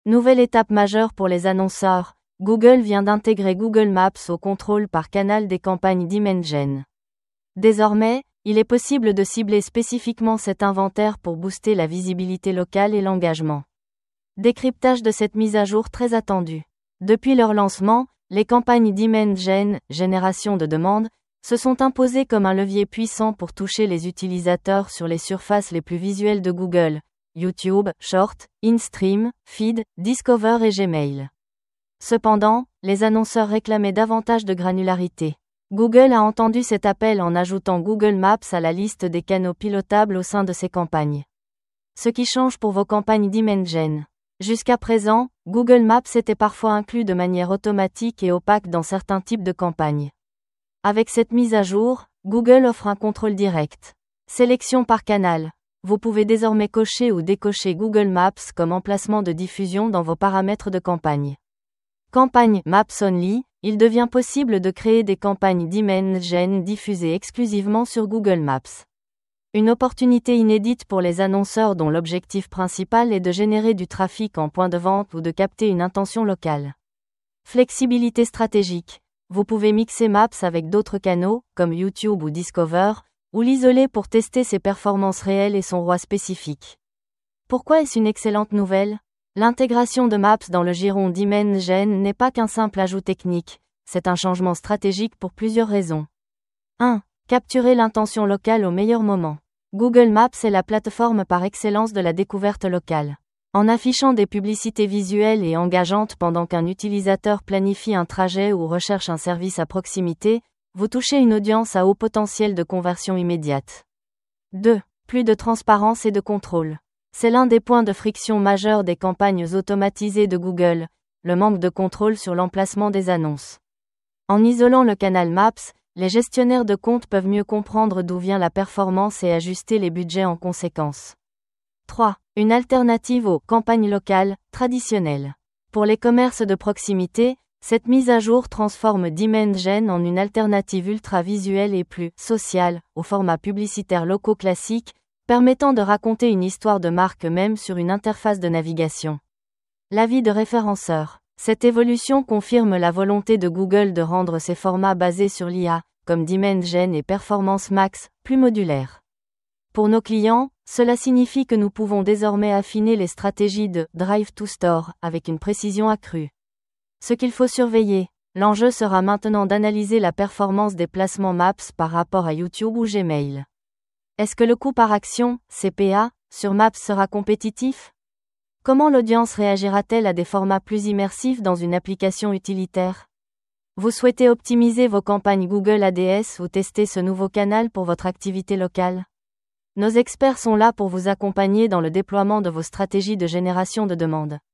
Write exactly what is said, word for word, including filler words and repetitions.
Nouvelle étape majeure pour les annonceurs, Google vient d'intégrer Google Maps au contrôle par canal des campagnes Demand Gen. Désormais, il est possible de cibler spécifiquement cet inventaire pour booster la visibilité locale et l'engagement. Décryptage de cette mise à jour très attendue. Depuis leur lancement, les campagnes Demand Gen, génération de demandes, se sont imposées comme un levier puissant pour toucher les utilisateurs sur les surfaces les plus visuelles de Google, YouTube, Short, InStream, Feed, Discover et Gmail. Cependant, les annonceurs réclamaient davantage de granularité. Google a entendu cet appel en ajoutant Google Maps à la liste des canaux pilotables au sein de ses campagnes. Ce qui change pour vos campagnes Demand Gen. Jusqu'à présent, Google Maps était parfois inclus de manière automatique et opaque dans certains types de campagnes. Avec cette mise à jour, Google offre un contrôle direct. Sélection par canal. Vous pouvez désormais cocher ou décocher Google Maps comme emplacement de diffusion dans vos paramètres de campagne. Campagne Maps Only, il devient possible de créer des campagnes Demand Gen diffusées exclusivement sur Google Maps. Une opportunité inédite pour les annonceurs dont l'objectif principal est de générer du trafic en point de vente ou de capter une intention locale. Flexibilité stratégique. Vous pouvez mixer Maps avec d'autres canaux, comme YouTube ou Discover, ou l'isoler pour tester ses performances réelles et son roi spécifique. Pourquoi est-ce une excellente nouvelle ? L'intégration de Maps dans le giron Demand Gen n'est pas qu'un simple ajout technique, c'est un changement stratégique pour plusieurs raisons. un. Capturer l'intention locale au meilleur moment. Google Maps est la plateforme par excellence de la découverte locale. En affichant des publicités visuelles et engageantes pendant qu'un utilisateur planifie un trajet ou recherche un service à proximité, vous touchez une audience à haut potentiel de conversion immédiate. deux. Plus de transparence et de contrôle. C'est l'un des points de friction majeurs des campagnes automatisées de Google, le manque de contrôle sur l'emplacement des annonces. En isolant le canal Maps, les gestionnaires de comptes peuvent mieux comprendre d'où vient la performance et ajuster les budgets en conséquence. trois. Une alternative aux campagnes locales traditionnelles. Pour les commerces de proximité, cette mise à jour transforme Demand Gen en une alternative ultra visuelle et plus sociale aux formats publicitaires locaux classiques, permettant de raconter une histoire de marque même sur une interface de navigation. L'avis de référenceur. Cette évolution confirme la volonté de Google de rendre ses formats basés sur l'I A, comme Demand Gen et Performance Max, plus modulaires. Pour nos clients, cela signifie que nous pouvons désormais affiner les stratégies de Drive to Store avec une précision accrue. Ce qu'il faut surveiller, l'enjeu sera maintenant d'analyser la performance des placements Maps par rapport à YouTube ou Gmail. Est-ce que le coût par action, C P A, sur Maps sera compétitif ? Comment l'audience réagira-t-elle à des formats plus immersifs dans une application utilitaire ? Vous souhaitez optimiser vos campagnes Google A D S ou tester ce nouveau canal pour votre activité locale ? Nos experts sont là pour vous accompagner dans le déploiement de vos stratégies de génération de demandes.